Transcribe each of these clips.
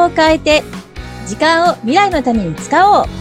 を変えて、時間を未来のために使おう。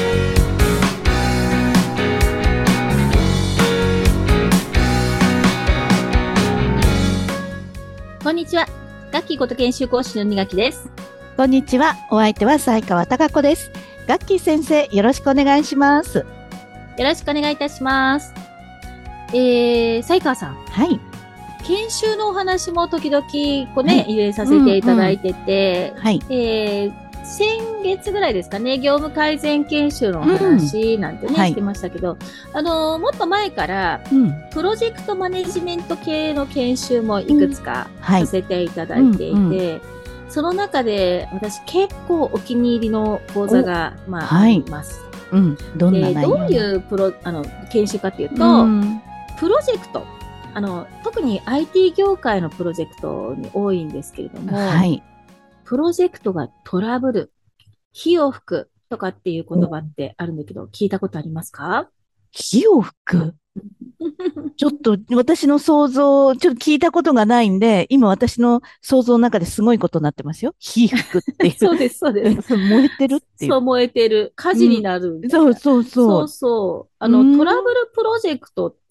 こんにちは。ガッキーこと研修講師の二垣です。 こんにちは。お相手は西川貴子です。ガッキー先生、よろしくお願いします。 よろしくお願いいたします。西川さん。 はい。 研修のお話も時々こうね、入れさせていただいてて、 はい。 先月ぐらいですかね、業務改善研修のお話なんてね、してましたけど、もっと前から、プロジェクトマネジメント系の研修もいくつかさせていただいていて、その中で私結構お気に入りの講座が、あります。 どんな内容？ どういう研修かっていうと、プロジェクト。特に IT 業界のプロジェクトに多いんですけれども、プロジェクトがトラブル、火を吹くとかっていう言葉ってあるんだけど、聞いたことありますか？ 火を吹くちょっと私の想像、ちょっと聞いたことがないんで、今私の想像の中ですごいことになってますよ。火吹くっていう。 そうです、そうです。 燃えてるっていう。 そう、燃えてる。火事になるみたいな。 そう。 トラブルプロジェクトって、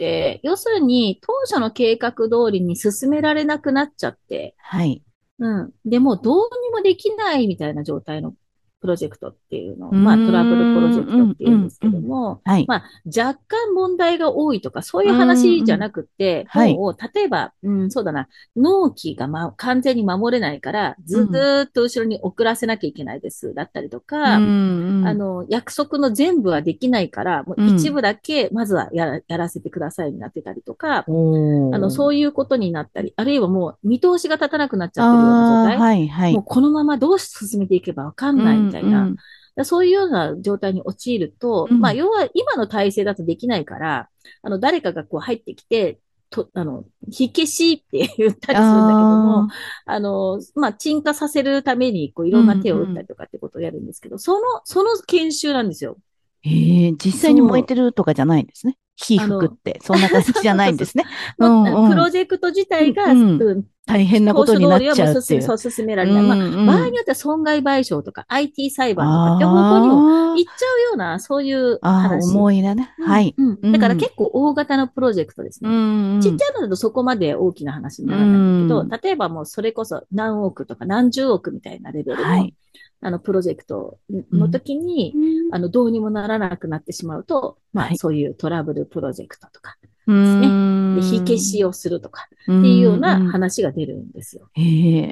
要するに当初の計画通りに進められなくなっちゃって、でもどうにもできないみたいな状態のプロジェクトっていうのを、トラブルプロジェクトっていうんですけども、若干問題が多いとか、そういう話じゃなくて、もう、例えば、そうだな、納期が、完全に守れないから、ずーっと後ろに送らせなきゃいけないです、だったりとか、約束の全部はできないから、もう一部だけ、まずはやらせてくださいになってたりとか、そういうことになったり、あるいはもう見通しが立たなくなっちゃってるような状態。もうこのままどう進めていけばわかんないみたいな。そういうような状態に陥ると、要は今の体制だとできないから、誰かがこう入ってきて、火消しって言ったりするんだけども、鎮火させるために、こう、いろんな手を打ったりとかってことをやるんですけど、その研修なんですよ。 実際に燃えてるとかじゃないんですね。火吹くって、そんな感じじゃないんですね。 プロジェクト自体が、 大変なことになっちゃうっていう。 そう進められない。場合によっては損害賠償とか IT 裁判とかって方向にも行っちゃうような、そういう話。 思いだね。 だから結構大型のプロジェクトですね。ちっちゃいのだとそこまで大きな話にならないんだけど、例えばもうそれこそ何億とか何十億みたいなレベルの、プロジェクトの時に、どうにもならなくなってしまうと、そういうトラブルプロジェクトとかですね。で、火消しをするとかっていうような話が出るんですよ。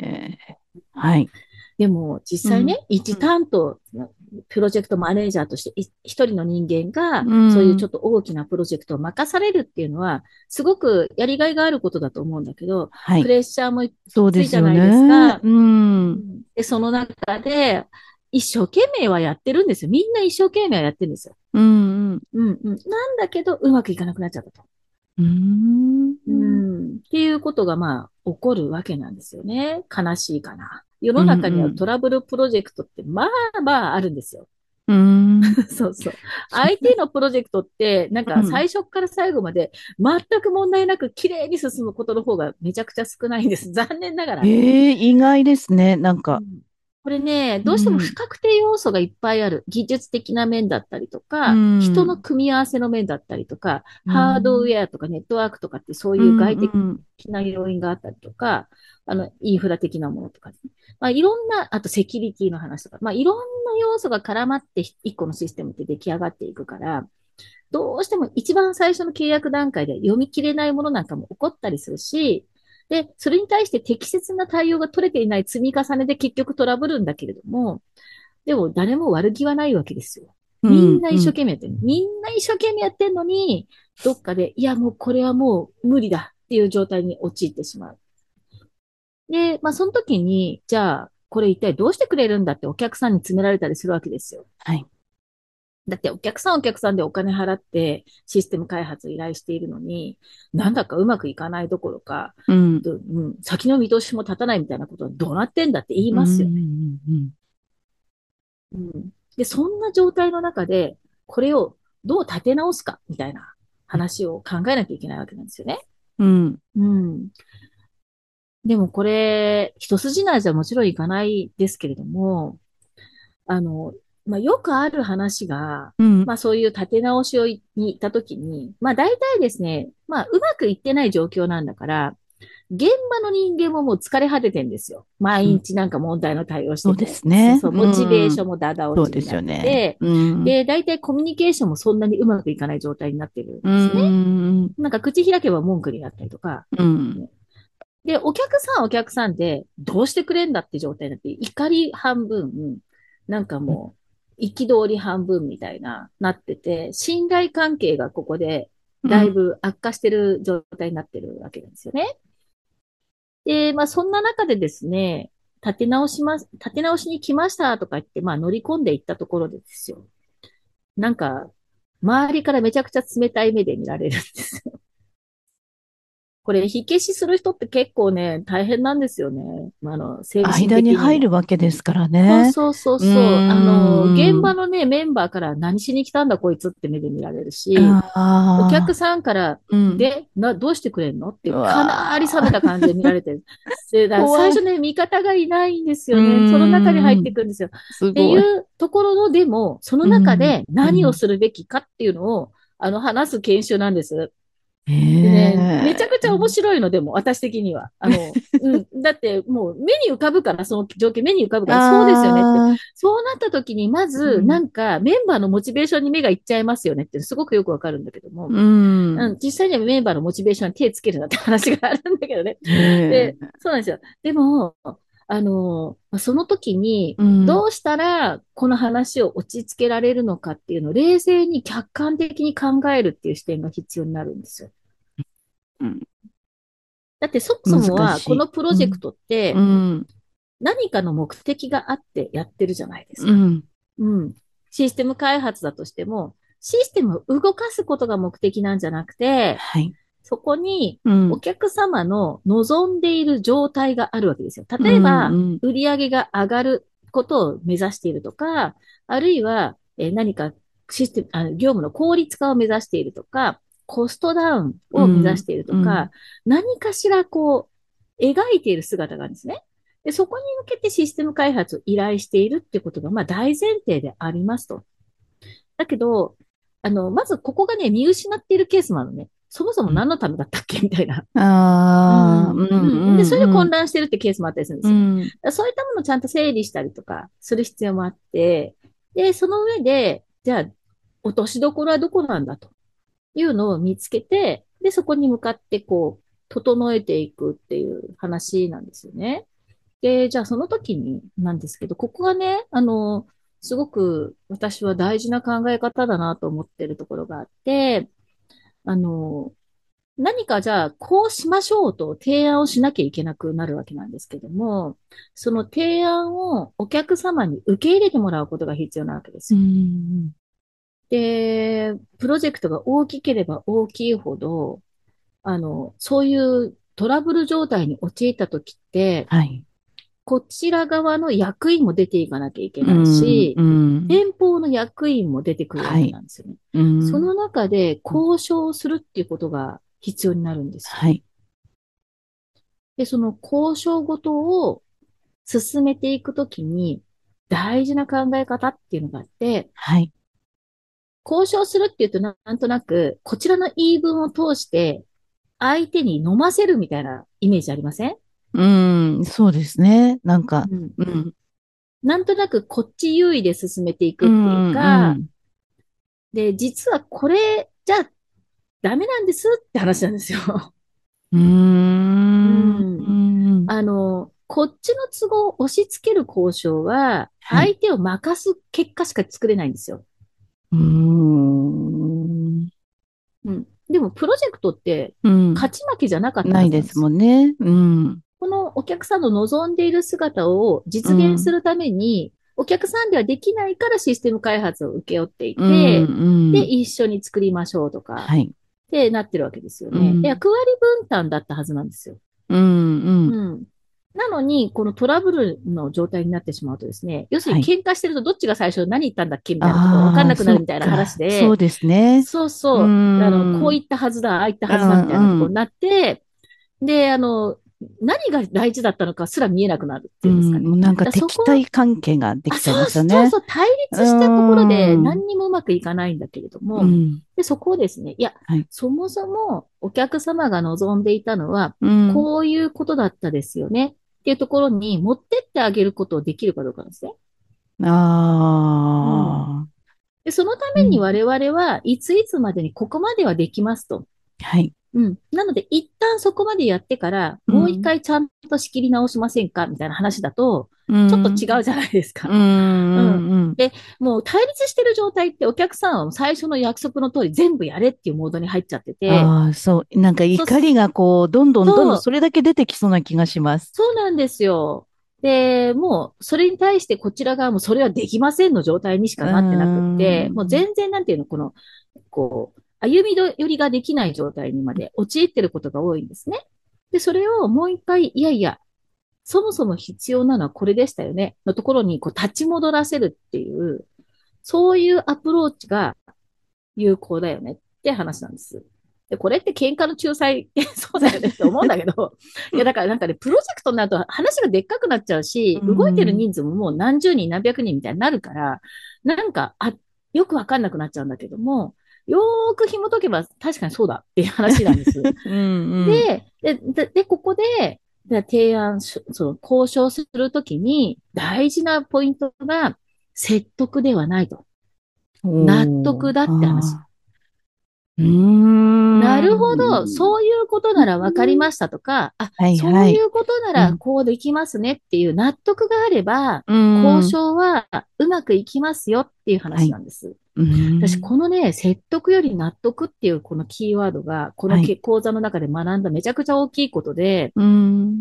でも、実際ね、一担当、プロジェクトマネージャーとして一人の人間が、そういうちょっと大きなプロジェクトを任されるっていうのは、すごくやりがいがあることだと思うんだけど、プレッシャーもついじゃないですか。で、その中で、一生懸命はやってるんですよ。みんな一生懸命はやってるんですよ。なんだけど、うまくいかなくなっちゃったと。っていうことが、起こるわけなんですよね。悲しいかな。世の中にはトラブルプロジェクトって、あるんですよ。そう。IT のプロジェクトって、なんか最初から最後まで全く問題なく綺麗に進むことの方がめちゃくちゃ少ないんです。残念ながら。 意外ですね、なんか。 これね、どうしても不確定要素がいっぱいある。技術的な面だったりとか、人の組み合わせの面だったりとか、ハードウェアとかネットワークとかってそういう外的な要因があったりとか、インフラ的なものとかですね。いろんな、あとセキュリティの話とか、いろんな要素が絡まって一個のシステムって出来上がっていくから、どうしても一番最初の契約段階で読み切れないものなんかも起こったりするし、で、それに対して適切な対応が取れていない積み重ねで結局トラブるんだけれども、でも誰も悪気はないわけですよ。みんな一生懸命やってる。みんな一生懸命やってんのに、どっかで、いやもうこれはもう無理だっていう状態に陥ってしまう。で、その時に、じゃあ、これ一体どうしてくれるんだってお客さんに詰められたりするわけですよ。だってお客さんでお金払ってシステム開発依頼しているのに、なんだかうまくいかないどころか、先の見通しも立たないみたいなことはどうなってんだって言いますよね。で、そんな状態の中で、これをどう立て直すかみたいな話を考えなきゃいけないわけなんですよね。 でもこれ、一筋縄じゃもちろんいかないですけれども、あの、よくある話が、 うん。 そういう立て直しに行った時に、大体ですね、うまくいってない状況なんだから、現場の人間ももう疲れ果ててんですよ。毎うん。 日なんか問題の対応しそうでてて。 すね。 そう、モチベーうん。 ションもダダそうです落ちになってよね。 て、 うん。 で、大体コミュニケーションもそんなにうまくいかない状態になってるんうですね。 ん。 なんか口開けば文句になったりとか。 うん。 ね。で、お客さんで、どうしてくれんだって状態になって、怒り半分、なんかもう、憤り半分みたいな、なってて、信頼関係がここで、 うん。 だいぶ悪化してる状態になってるわけなんですよね。で、そんな中でですね、立て直しに来ましたとか言って、乗り込んでいったところでですよ。なんか、周りからめちゃくちゃ冷たい目で見られるんですよ。これ、火消しする人って結構ね、大変なんですよね。精神間に的にも。 入るわけですからそうね。 そうそううーそう。現ん。 場のね、メンバーから何しに来たんだこいつって目で見られるし、 あお客あ。 さんから、 うん。 どうしてくれんのってうかなり冷めわー。 た感じで見られてる。で、だから最怖い。 初ね、味方がいないんですうーよね。その中に入っていん。 くんですよ。っていすごい。 うところの、でも、そのうん。 中で何をうん。 するべきかっていうのを、話す研修なんです。でね、めちゃくちゃ面ええ。 白いのでも、私的には。だってもう目に浮かぶから、その状況目に浮かぶから、そうですよねって。 ああ。 そうなった時に、まず、 うん。 なんか、メンバーのモチベーションに目がいっちゃいますよねって、すごくよくわかるんだけども、 うん。 実際にはメンバーのモチベーションに手つけるなって話があるんだけどね。で、 ええ。 そうなんですよ。でも、その時に、 うん。 どうしたらこの話を落ち着けられるのかっていうのを冷静に客観的に考えるっていう視点が必要になるんですよ。 うん。 だってそもそもは、 難しい。 このプロうん。 ジェクトっうてん。 何かの目的があってやってるじゃないですか。 うん。 うん。システム開発だとしても、システムを動かすことが目的なんじゃなくて、 はい。 そこにうん。 お客様の望んでいる状態があるわけですよ。 う例えば、 ん。 売上が上がることを目指しているとか、あるいは、何かシステム、業務の効率化を目指しているとか、コストダウンうん。 を目指しているとうん。 か、何かしら描いている姿があるんですね。で、そこに向けてシステム開発を依頼しているってことが、大前提でありますと。だけど、まずここがね、見失っているケースもあるのね。そもそも何のためだったっけみたいな。うああ、うん、 ん。 うん。で、それでうん。 混乱してるってケースもあったりするんですよ。だかうん。 らそういったものをちゃんと整理したりとかする必要もあって、で、その上で、じゃあ、落としどころはどこなんだというのを見つけて、で、そこに向かって整えていくっていう話なんですよね。で、じゃあその時になんですけど、ここがね、すごく私は大事な考え方だなと思ってるところがあって、あの、何かじゃあこうしましょうと提案をしなきゃいけなくなるわけなんですけども、その提案をお客様に受け入れてもらうことが必要なわけでうすよ。 ん。 で、プロジェクトが大きければ大きいほど、そういうトラブル状態に陥った時って、 はい。 こちら側の役員も出ていかなきゃいけうないん。うし、 ん。 先方の役員も出てくるわけはい。 なんですよね。 うん。 その中で交渉するっていうことが必要になるんですよ。 はい。 で、その交渉ごとを進めていくときに大事な考え方っていうのがあって、 はい。 交渉するっていうとなんとなく、こちらの言い分を通して相手に飲ませるみたいなイメージありません？ うん。そうですね。なんか、 うん。 うん。 なんとなくこっち優位で進めていうくっていうん。うか、 ん。 で、実はこれじゃダメなんですって話なんですよ。 うーうん。うん。 ん。 こっちの都合を押し付ける交渉は、 はい。 相手を任す結果しか作れないんですよ。 うーん。 うん。でも、プロジェクトって、 うん。 勝ち負けじゃなかったないですはずなんですよ。 もんね。うん。 このお客さんの望んでいる姿をうん。 実現するために、お客さんではできないからシステム開発を請け負っていうん。 て、で、 うん。 一緒に作りましょうとか、 はい。 ってなってるわけですよね。 うん。 役割分担だったはずなんですよ。 うん。うん。 うん。なのに、このトラブルの状態になってしまうとですね、要するにはい。 喧嘩してるとどっちが最初何言ったんだっけみたいなことが分かんああ、 なくなそっるみたいな話か。そで、 うですね。 そううーそう、こうん。 言ったはずだ、ああ言ったうはずだみたいなところん。うん。 になって、で、 何が大事だったのかすら見えなくなるってういうんですかね。 ん。もうなんかだそこ、 敵対関係がであ、 きちゃいますよね。 そうそう、対う立したところでん。 何にもうまくいかないんだけれども、 うん。 で、そこをですね、いや、 はい。 そもそもお客様が望んでいたのは、 うん。 こういうことだったですよねっていうところに持ってってあげることをできるかどうかなんですね。うん。 ああ。 で、そのたうん。 めに我々はいついつまでにここまではできますと。 はい。 うん。なので、一旦そこまでやってから、もう一うん。 回ちゃんと仕切り直しませんかみたいな話だと、 うちょっとん。 違うじゃないですうか。うん。 ん。うん。 で、もう対立してる状態ってお客さんは最初の約束の通り全部やれっていうモードに入っちゃってて、 ああ、そう。なんかそう怒りがこう、どんどんどんどんそう、 それだけ出てきそうな気がします。 そうなんですよ。で、もう、それに対してこちら側もそれはできませんの状態にしうーかなってなくって、もうん。 全然なんていうの、歩み寄りができない状態にまで陥ってることが多いんですね。で、それをもう一回、いやいや、そもそも必要なのはこれでしたよね、のところに立ち戻らせるっていう、そういうアプローチが有効だよねって話なんです。で、これって喧嘩の仲裁ってそうだよねって思うんだけど、いや、だからなんかね、プロジェクトになると話がでっかくなっちゃううし、動いてるん。 人数ももう何十人何百人みたいになるから、なんか、よくわかんなくなっちゃうんだけども、よーく紐解けば確かにそうだっていう話なんです。 うん。うん。 で、ここで、提案その交渉するときに大事なポイントが説得ではないと。納おー。 得だって話。 ああ。うーん。 なるほど。そういうことなら分かりましたとか、 はいはい。 そういうことなうん。 らこうできますねっていう納得があれば、 う交ん。 渉はうまくいきますよっていうはい。 話なんです。 う私、 ん。 このね、説得より納得っていうこのキーワードが、このはい。 講座の中で学んだめちゃくちゃ大きいことで、 うん。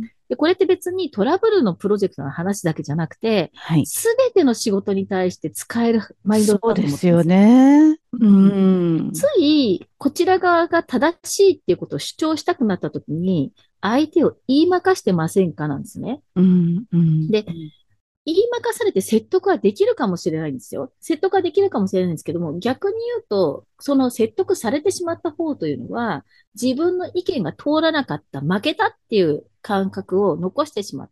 で、これって別にトラブルのプロジェクトの話だけじゃなくて、 はい。 すべての仕事に対して使えるマインドそうだとですよ思ってるんですよ。 ね。ううん。つん。 い、こちら側が正しいっていうことを主張したくなったときに、相手を言いまかしてませんかなんですね。 うん。うん。 で、言いまかされて説得はできるかもしれないんですよ。説得はできるかもしれないんですけども、逆に言うと、その説得されてしまった方というのは、自分の意見が通らなかった、負けたっていう感覚を残してしまって、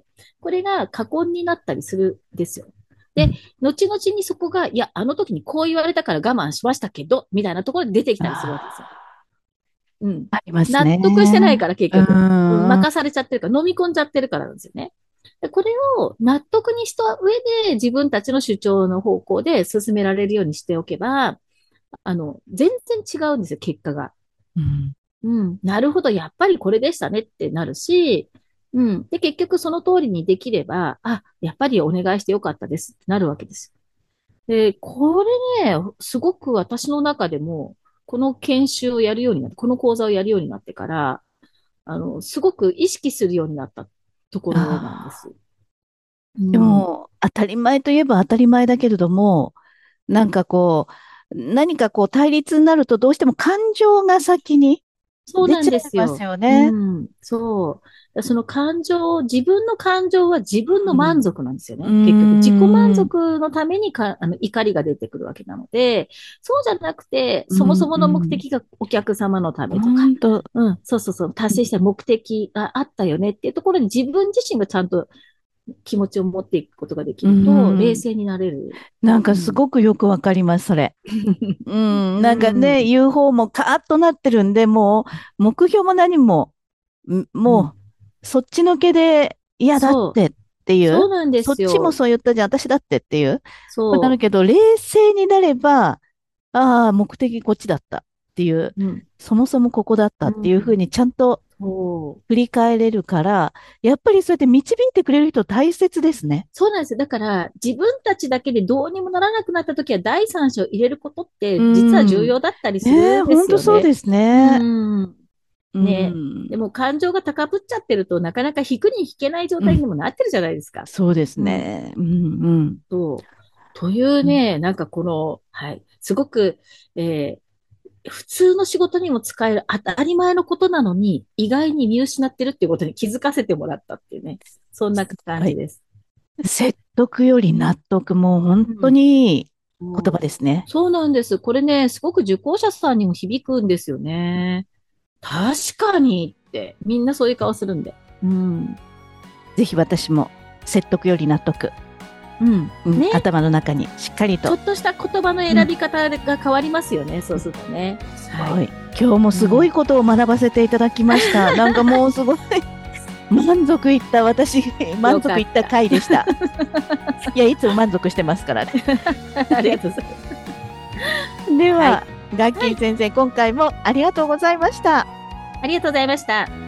これが過根になったりするんですよ。で、 うん。 後々にそこが、いや、あの時にこう言われたから我慢しましたけど、みたいなところで出てきたりするわけですよ。 あうん。 あ、あります納得してないね。 から結う局。うん、 ん。 任されちゃってるから、飲み込んじゃってるからなんですよね。でこれを納得にした上で自分たちの主張の方向で進められるようにしておけば、全然違うんですよ、結果が。 うん。 うん。なるほど、やっぱりこれでしたねってなるし、うん。で、結局その通りにできれば、やっぱりお願いしてよかったですってなるわけですよ。で、これね、すごく私の中でも、この研修をやるようになって、この講座をやるようになってから、すごく意識するようになったところなんでああ。 す。うでん。 も、当たり前といえば当たり前だけれども、なんかこ何かこう対立になるとどうしても感情が先に出ちゃそうなんでいますすよ。うよね。 ん。そう。その自分の感情は自分のうん。 満足なんですようーね。結局、自己満ん。 足のために怒りが出てくるわけなので、そうじゃなくて、 うん。 そもそもの目うん。 的がお客様のためとか、 ほんと。 うん、そうそうそう、達成した目的があったよねっていうところに自分自身がちゃんと気持ちを持っていくことができうると、冷ん。 静になれる。 なんかすうん。 ごくよくわかります、それ。うん。 うなんかね、 ん。 言う方もカーッとなってるんで、もう、目標も何も、 うん。 もう、そっちのけで嫌だっそう。 てっていう、 そうなんでそっちもすよ。 そう言ったじゃん、私だってっていう、なるそけど、冷静になれば、ああ、目的こっちだったっていう、 う。うん。 そもそもここだったっていうふううん。 にちゃんとそう。 振り返れるから、やっぱりそうやって導いてくれる人大切ですね。 そうなんですよ。だから、自分たちだけでどうにもならなくなったときは、第三者を入れることっうて、実は重ん。 要だったりすねえ、 るんでほんすよね。 とそうですうね。 ん。 うね。でん。 も、感情が高ぶっちゃってるとなかなか引くに引けない状うん。 態にもなってるじゃないですか。 そうですうん。 ね。うん、うん。 そう。といううん。 ね、なんかはい。すごく、え普通の仕事にも使える当たり前のことなのに、意外に見失ってるっていうことに気づかせてもらったっていうね。そんな感はい。 じです。 説得より納得、もう本当うん。 にいい言葉そうですね。 そうなんです。これね、すごく受講者さんにも響くんですよね。確かにって、みんなそういう顔するんで。 うん。ぜひ私も説得より納得。ね、頭の中にしっかりと。 ちょっとした言葉の選び方が変わりますよね、そうするとね。 はい。今日もすごいことを学ばせていただきました。なんかもうすごい満足いった、私、満足いった回でした。いや、いつも満足してますからね。 ありがとうございます。 では、ガッキー先生、今回もありがとうございました。 ありがとうございました。